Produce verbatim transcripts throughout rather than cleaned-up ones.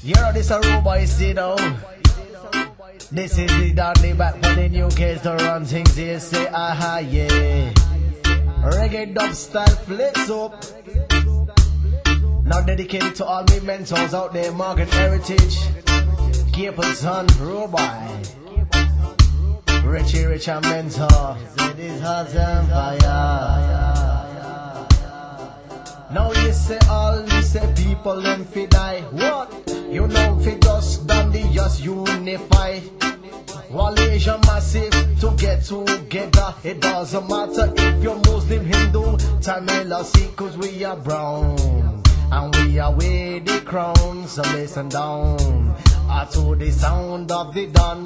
You know this a room boy, see though. This is the Dudley back for the new kids to run things here. Say aha yeah. Reggae dub style flicks up. Now dedicated to all me mentors out there, Morgan Heritage, Capleton, Roboy, Richie Rich and Mentor. It is hot and fire. Now you say all, you say people them fi die. What? You know fi just done the just unify. While Asia massive to get together. It doesn't matter if you're Muslim, Hindu, Tamil or Sikh, cause we are brown. And we are with the crown, so listen down uh, to the sound of the dawn.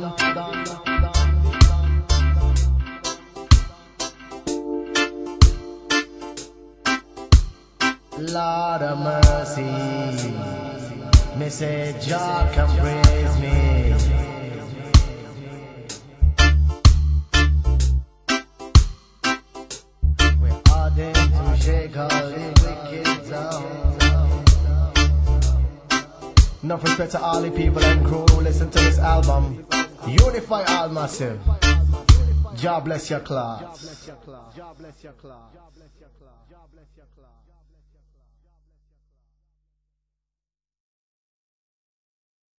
Lord of mercy, me say Jah can praise me. We're ordained to shake all the wicked down. Enough respect to all the people and crew who listen to this album. Unify all massive. Jah bless your class.